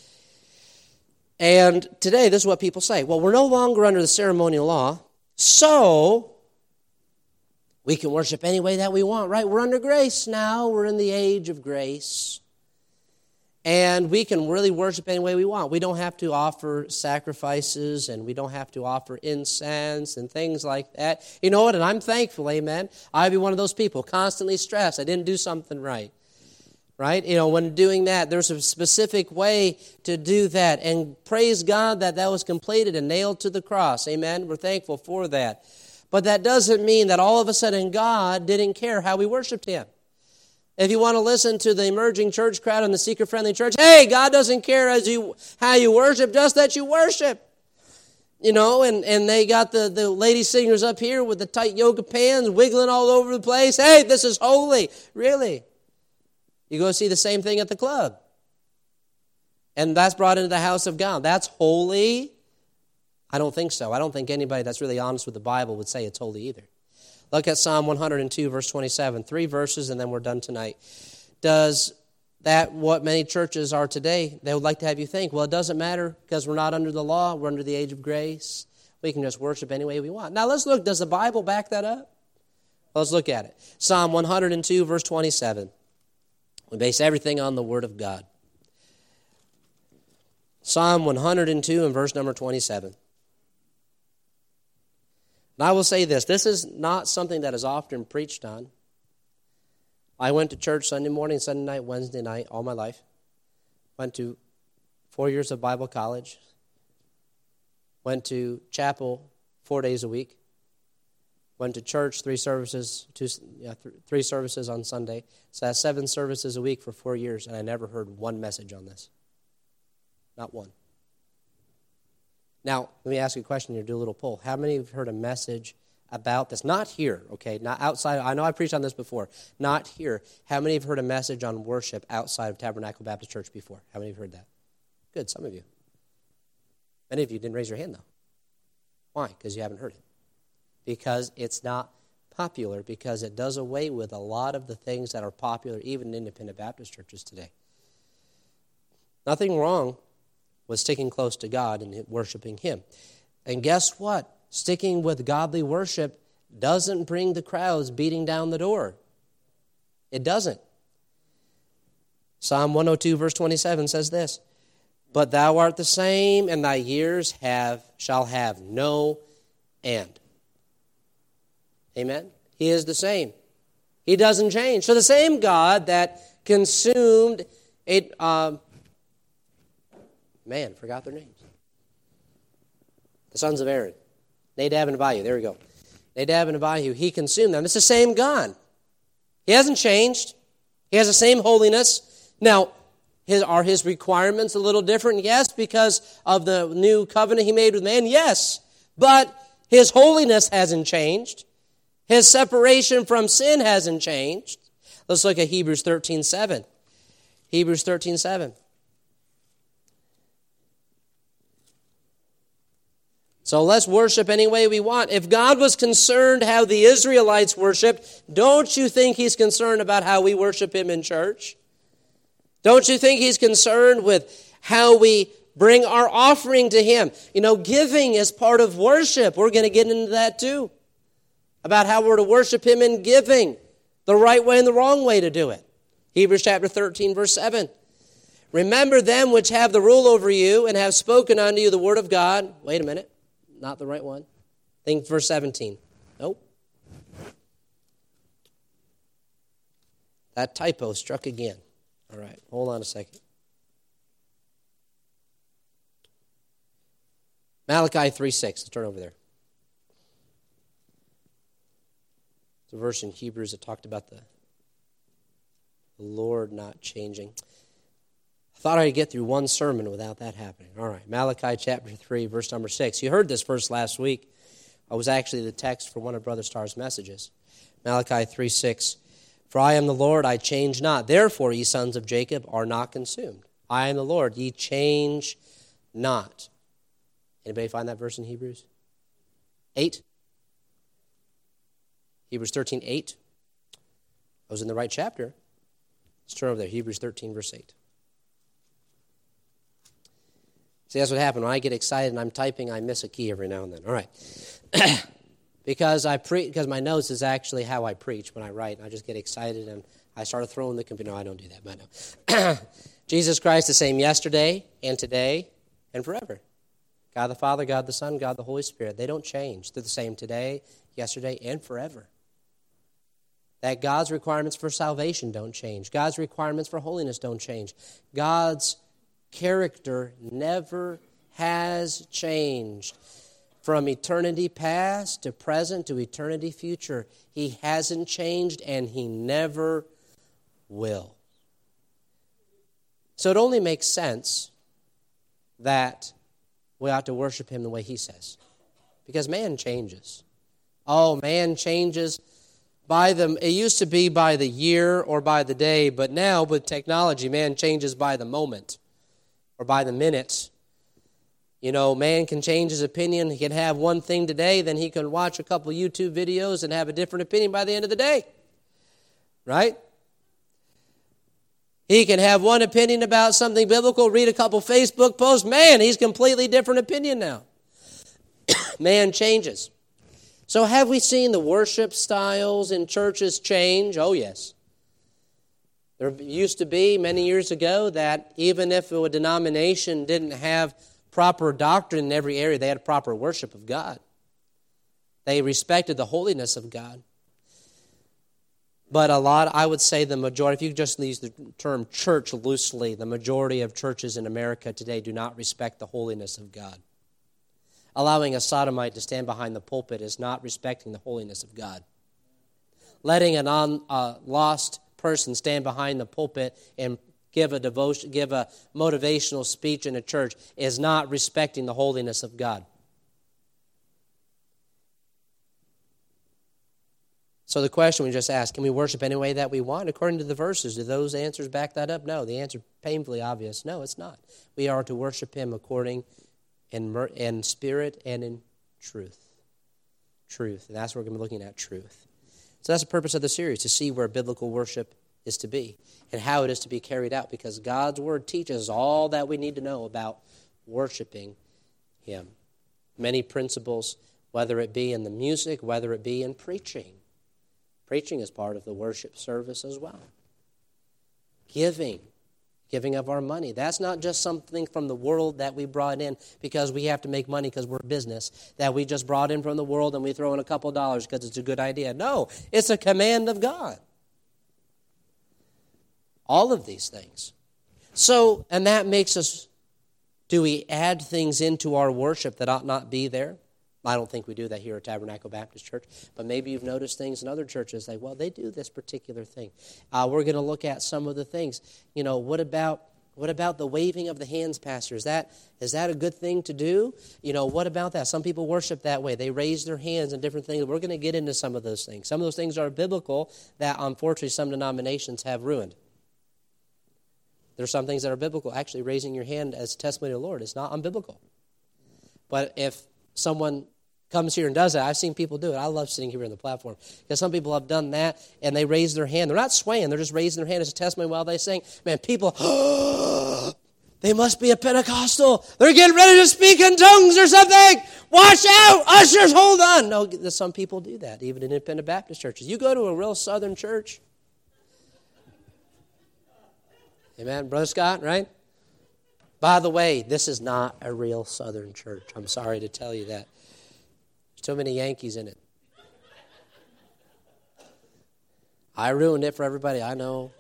[SPEAKER 1] And today, this is what people say. Well, we're no longer under the ceremonial law, so we can worship any way that we want, right? We're under grace now. We're in the age of grace. And we can really worship any way we want. We don't have to offer sacrifices, and we don't have to offer incense and things like that. You know what? And I'm thankful, amen. I'd be one of those people, constantly stressed. I didn't do something right. Right? You know, when doing that, there's a specific way to do that. And praise God that that was completed and nailed to the cross. Amen? We're thankful for that. But that doesn't mean that all of a sudden God didn't care how we worshiped Him. If you want to listen to the emerging church crowd and the seeker-friendly church, hey, God doesn't care how you worship, just that you worship. You know, and they got the lady singers up here with the tight yoga pants wiggling all over the place. Hey, this is holy. Really? You go see the same thing at the club. And that's brought into the house of God. That's holy? I don't think so. I don't think anybody that's really honest with the Bible would say it's holy either. Look at Psalm 102, verse 27. 3 verses, and then we're done tonight. Does that what many churches are today? They would like to have you think, well, it doesn't matter because we're not under the law. We're under the age of grace. We can just worship any way we want. Now, let's look. Does the Bible back that up? Let's look at it. Psalm 102, verse 27. We base everything on the Word of God. Psalm 102 and verse number 27. And I will say this is not something that is often preached on. I went to church Sunday morning, Sunday night, Wednesday night, all my life. Went to 4 years of Bible college. Went to chapel 4 days a week. Went to church 3 services, 3 services on Sunday. So that's 7 services a week for 4 years, and I never heard one message on this. Not one. Now, let me ask you a question here, do a little poll. How many have heard a message about this? Not here, okay? Not outside. I know I preached on this before. Not here. How many have heard a message on worship outside of Tabernacle Baptist Church before? How many have heard that? Good, some of you. Many of you didn't raise your hand, though. Why? Because you haven't heard it. Because it's not popular, because it does away with a lot of the things that are popular even in independent Baptist churches today. Nothing wrong with sticking close to God and worshiping Him. And guess what? Sticking with godly worship doesn't bring the crowds beating down the door. It doesn't. Psalm 102 verse 27 says this, "But thou art the same, and thy years shall have no end." Amen? He is the same. He doesn't change. So the same God that consumed it, forgot their names. The sons of Aaron. Nadab and Abihu. There we go. Nadab and Abihu. He consumed them. It's the same God. He hasn't changed. He has the same holiness. Now, are his requirements a little different? Yes, because of the new covenant He made with man. Yes. But His holiness hasn't changed. His separation from sin hasn't changed. Let's look at Hebrews 13:7. Hebrews 13:7. So let's worship any way we want. If God was concerned how the Israelites worshiped, don't you think He's concerned about how we worship Him in church? Don't you think He's concerned with how we bring our offering to Him? You know, giving is part of worship. We're going to get into that too. About how we're to worship Him in giving. The right way and the wrong way to do it. Hebrews chapter 13, verse 7. "Remember them which have the rule over you and have spoken unto you the word of God." Wait a minute. Not the right one. Think verse 17. Nope. That typo struck again. All right, hold on a second. Malachi 3:6. Let's turn over there. It's a verse in Hebrews that talked about the Lord not changing. I thought I'd get through one sermon without that happening. All right, Malachi chapter 3, verse number 6. You heard this verse last week. It was actually the text for one of Brother Starr's messages. Malachi 3:6. "For I am the Lord, I change not. Therefore, ye sons of Jacob are not consumed. I am the Lord, ye change not." Anybody find that verse in Hebrews? 8? Hebrews 13:8. I was in the right chapter. Let's turn over there. Hebrews 13, verse 8. See, that's what happened. When I get excited and I'm typing, I miss a key every now and then. All right. Because my notes is actually how I preach when I write. I just get excited and I start throwing the computer. No, I don't do that, but no. Jesus Christ the same yesterday and today and forever. God the Father, God the Son, God the Holy Spirit. They don't change. They're the same today, yesterday, and forever. That God's requirements for salvation don't change. God's requirements for holiness don't change. God's character never has changed. From eternity past to present to eternity future, He hasn't changed and He never will. So it only makes sense that we ought to worship Him the way He says. Because man changes. Oh, man changes it used to be by the year or by the day, but now with technology, man changes by the moment or by the minute. You know, man can change his opinion. He can have one thing today, then he can watch a couple YouTube videos and have a different opinion by the end of the day. Right? He can have one opinion about something biblical, read a couple Facebook posts. Man, he's completely different opinion now. Man changes. So have we seen the worship styles in churches change? Oh, yes. There used to be many years ago that even if a denomination didn't have proper doctrine in every area, they had proper worship of God. They respected the holiness of God. But I would say the majority, if you just use the term church loosely, the majority of churches in America today do not respect the holiness of God. Allowing a sodomite to stand behind the pulpit is not respecting the holiness of God. Letting a lost person stand behind the pulpit and give a motivational speech in a church is not respecting the holiness of God. So the question we just asked, can we worship any way that we want? According to the verses, do those answers back that up? No. The answer is painfully obvious. No, it's not. We are to worship Him according in spirit and in truth. Truth. And that's what we're going to be looking at, truth. So that's the purpose of the series, to see where biblical worship is to be and how it is to be carried out, because God's Word teaches all that we need to know about worshiping Him. Many principles, whether it be in the music, whether it be in preaching. Preaching is part of the worship service as well. Giving of our money. That's not just something from the world that we brought in because we have to make money because we're a business, that we just brought in from the world and we throw in a couple dollars because it's a good idea. No, it's a command of God. All of these things. So, and that makes us, do we add things into our worship that ought not be there? I don't think we do that here at Tabernacle Baptist Church, but maybe you've noticed things in other churches like, well, they do this particular thing. We're going to look at some of the things. You know, what about the waving of the hands, Pastor? Is that a good thing to do? You know, what about that? Some people worship that way. They raise their hands and different things. We're going to get into some of those things. Some of those things are biblical that, unfortunately, some denominations have ruined. There are some things that are biblical. Actually, raising your hand as testimony to the Lord is not unbiblical. But if someone comes here and does that, I've seen people do it. I love sitting here on the platform because some people have done that and they raise their hand. They're not swaying. They're just raising their hand as a testimony while they sing. Man, people, they must be a Pentecostal. They're getting ready to speak in tongues or something. Watch out. Ushers, hold on. No, some people do that, even in independent Baptist churches. You go to a real southern church. Amen, Brother Scott, right? By the way, this is not a real southern church. I'm sorry to tell you that. There's too many Yankees in it. I ruined it for everybody, I know.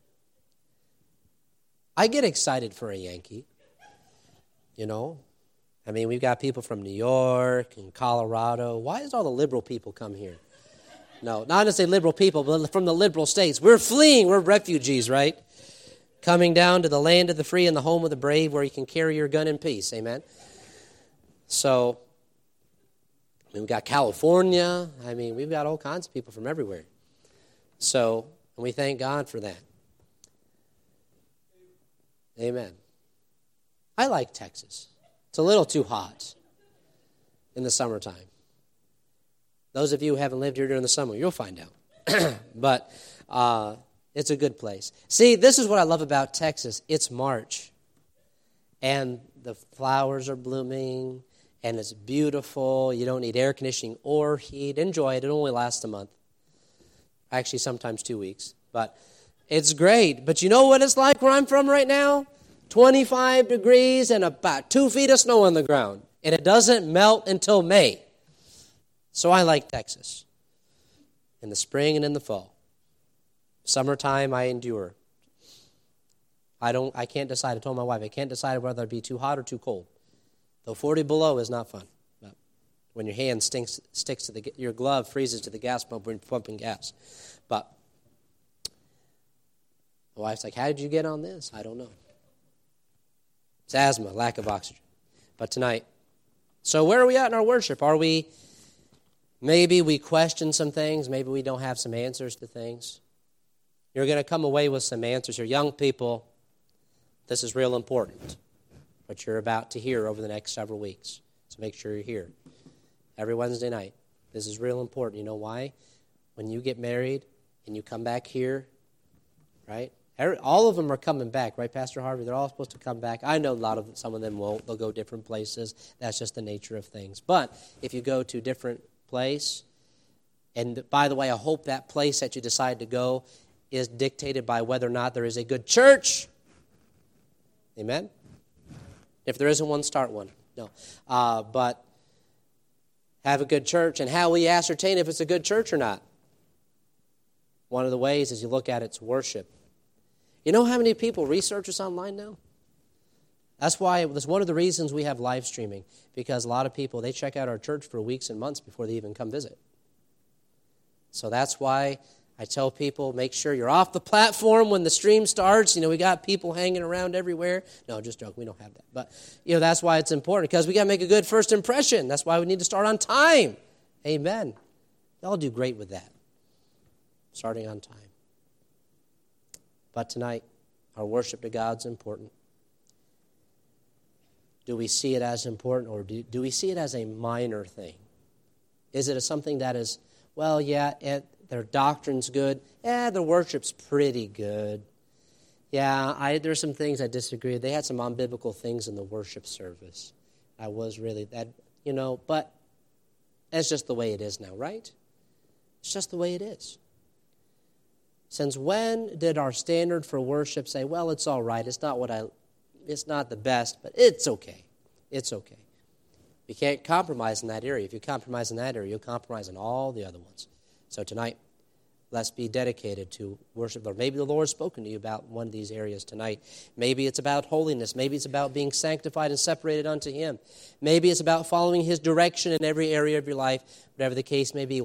[SPEAKER 1] I get excited for a Yankee, you know. I mean, we've got people from New York and Colorado. Why does all the liberal people come here? No, not to say liberal people, but from the liberal states. We're fleeing. We're refugees, right? Coming down to the land of the free and the home of the brave where you can carry your gun in peace. Amen? So, we've got California. I mean, we've got all kinds of people from everywhere. So, and we thank God for that. Amen. I like Texas. It's a little too hot in the summertime. Those of you who haven't lived here during the summer, you'll find out. But it's a good place. See, this is what I love about Texas. It's March, and the flowers are blooming, and it's beautiful. You don't need air conditioning or heat. Enjoy it. It only lasts a month. Actually, sometimes 2 weeks. But It's great. But you know what it's like where I'm from right now? 25 degrees and about 2 feet of snow on the ground. And it doesn't melt until May. So I like Texas. In the spring and in the fall. Summertime, I endure. I can't decide. I told my wife, I can't decide whether it'd be too hot or too cold. Though 40 below is not fun. But when your hand sticks to your glove freezes to the gas pump when you're pumping gas. But my wife's like, how did you get on this? I don't know. It's asthma, lack of oxygen. But tonight, so where are we at in our worship? Maybe we question some things. Maybe we don't have some answers to things. You're going to come away with some answers here. Young people, this is real important, what you're about to hear over the next several weeks. So make sure you're here every Wednesday night. This is real important. You know why? When you get married and you come back here, right? All of them are coming back, right, Pastor Harvey? They're all supposed to come back. I know some of them won't. They'll go different places. That's just the nature of things. But if you go to a different place, and by the way, I hope that place that you decide to go is dictated by whether or not there is a good church. Amen? If there isn't one, start one. No. But have a good church. And how will you ascertain if it's a good church or not? One of the ways is you look at its worship. You know how many people research us online now? That's one of the reasons we have live streaming. Because a lot of people, they check out our church for weeks and months before they even come visit. So that's why I tell people, make sure you're off the platform when the stream starts. You know, we got people hanging around everywhere. No, just joking. We don't have that. But, that's why it's important, because we got to make a good first impression. That's why we need to start on time. Amen. Y'all do great with that. Starting on time. But tonight, our worship to God's important. Do we see it as important, or do we see it as a minor thing? Is it something that is, well, yeah, their doctrine's good. Yeah, their worship's pretty good. Yeah, there's some things I disagree. They had some unbiblical things in the worship service. I was really that, but that's just the way it is now, right? It's just the way it is. Since when did our standard for worship say, well, it's all right, it's not the best, but it's okay. It's okay. You can't compromise in that area. If you compromise in that area, you'll compromise in all the other ones. So tonight, let's be dedicated to worship the Lord. Maybe the Lord's spoken to you about one of these areas tonight. Maybe it's about holiness. Maybe it's about being sanctified and separated unto Him. Maybe it's about following His direction in every area of your life. Whatever the case may be,